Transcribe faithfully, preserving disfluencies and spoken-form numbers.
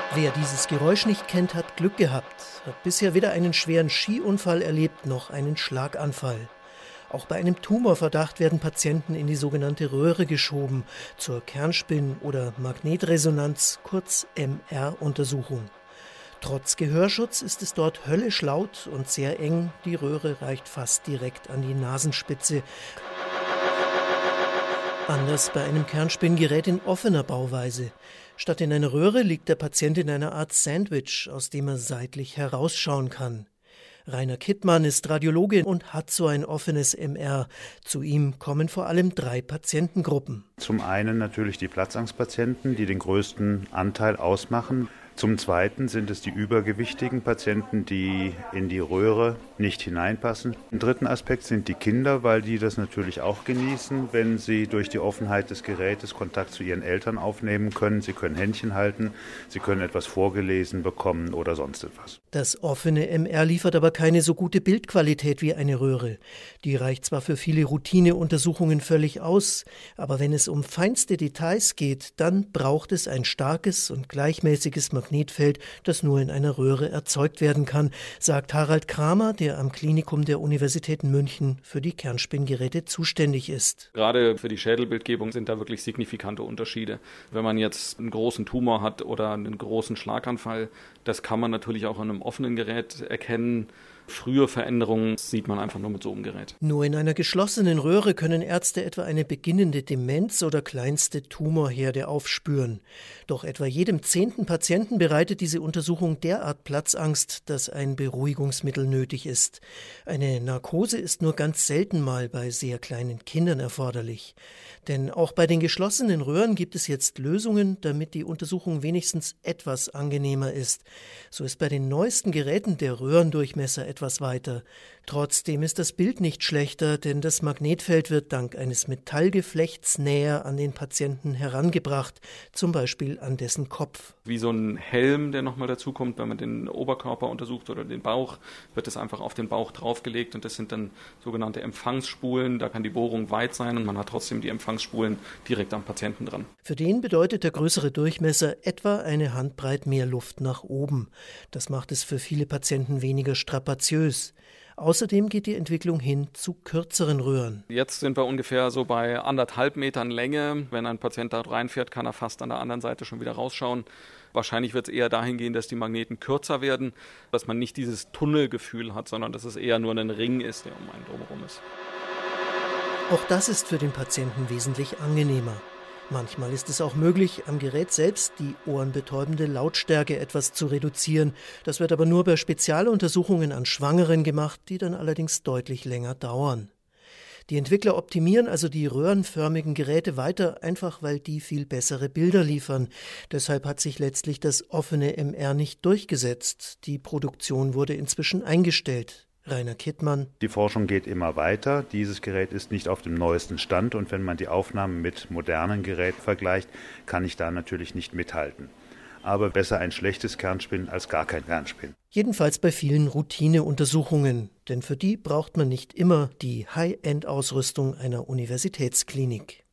Wer dieses Geräusch nicht kennt, hat Glück gehabt, hat bisher weder einen schweren Skiunfall erlebt, noch einen Schlaganfall. Auch bei einem Tumorverdacht werden Patienten in die sogenannte Röhre geschoben, zur Kernspin- oder Magnetresonanz, kurz M R-Untersuchung. Trotz Gehörschutz ist es dort höllisch laut und sehr eng, die Röhre reicht fast direkt an die Nasenspitze. Anders bei einem Kernspinngerät in offener Bauweise. Statt in einer Röhre liegt der Patient in einer Art Sandwich, aus dem er seitlich herausschauen kann. Rainer Kittmann ist Radiologe und hat so ein offenes M R. Zu ihm kommen vor allem drei Patientengruppen. Zum einen natürlich die Platzangstpatienten, die den größten Anteil ausmachen. Zum Zweiten sind es die übergewichtigen Patienten, die in die Röhre nicht hineinpassen. Im dritten Aspekt sind die Kinder, weil die das natürlich auch genießen, wenn sie durch die Offenheit des Gerätes Kontakt zu ihren Eltern aufnehmen können. Sie können Händchen halten, sie können etwas vorgelesen bekommen oder sonst etwas. Das offene M R liefert aber keine so gute Bildqualität wie eine Röhre. Die reicht zwar für viele Routineuntersuchungen völlig aus, aber wenn es um feinste Details geht, dann braucht es ein starkes und gleichmäßiges Magnetfeld, das nur in einer Röhre erzeugt werden kann, sagt Harald Kramer, der am Klinikum der Universität München für die Kernspinngeräte zuständig ist. Gerade für die Schädelbildgebung sind da wirklich signifikante Unterschiede. Wenn man jetzt einen großen Tumor hat oder einen großen Schlaganfall, das kann man natürlich auch an einem offenen Gerät erkennen. Frühe Veränderungen sieht man einfach nur mit so einem Gerät. Nur in einer geschlossenen Röhre können Ärzte etwa eine beginnende Demenz oder kleinste Tumorherde aufspüren. Doch etwa jedem zehnten Patienten bereitet diese Untersuchung derart Platzangst, dass ein Beruhigungsmittel nötig ist. Eine Narkose ist nur ganz selten mal bei sehr kleinen Kindern erforderlich. Denn auch bei den geschlossenen Röhren gibt es jetzt Lösungen, damit die Untersuchung wenigstens etwas angenehmer ist. So ist bei den neuesten Geräten der Röhrendurchmesser etwas weiter. Trotzdem ist das Bild nicht schlechter, denn das Magnetfeld wird dank eines Metallgeflechts näher an den Patienten herangebracht, zum Beispiel an dessen Kopf. Wie so ein Helm, der nochmal dazukommt, wenn man den Oberkörper untersucht oder den Bauch, wird es einfach auf den Bauch draufgelegt und das sind dann sogenannte Empfangsspulen. Da kann die Bohrung weit sein und man hat trotzdem die Empfangsspulen direkt am Patienten dran. Für den bedeutet der größere Durchmesser etwa eine Handbreit mehr Luft nach oben. Das macht es für viele Patienten weniger strapaziös. Außerdem geht die Entwicklung hin zu kürzeren Röhren. Jetzt sind wir ungefähr so bei anderthalb Metern Länge. Wenn ein Patient da reinfährt, kann er fast an der anderen Seite schon wieder rausschauen. Wahrscheinlich wird es eher dahin gehen, dass die Magneten kürzer werden, dass man nicht dieses Tunnelgefühl hat, sondern dass es eher nur ein Ring ist, der um einen drumherum ist. Auch das ist für den Patienten wesentlich angenehmer. Manchmal ist es auch möglich, am Gerät selbst die ohrenbetäubende Lautstärke etwas zu reduzieren. Das wird aber nur bei Spezialuntersuchungen an Schwangeren gemacht, die dann allerdings deutlich länger dauern. Die Entwickler optimieren also die röhrenförmigen Geräte weiter, einfach weil die viel bessere Bilder liefern. Deshalb hat sich letztlich das offene M R nicht durchgesetzt. Die Produktion wurde inzwischen eingestellt. Rainer Kittmann. Die Forschung geht immer weiter. Dieses Gerät ist nicht auf dem neuesten Stand und wenn man die Aufnahmen mit modernen Geräten vergleicht, kann ich da natürlich nicht mithalten. Aber besser ein schlechtes Kernspin als gar kein Kernspin. Jedenfalls bei vielen Routineuntersuchungen, denn für die braucht man nicht immer die High-End-Ausrüstung einer Universitätsklinik.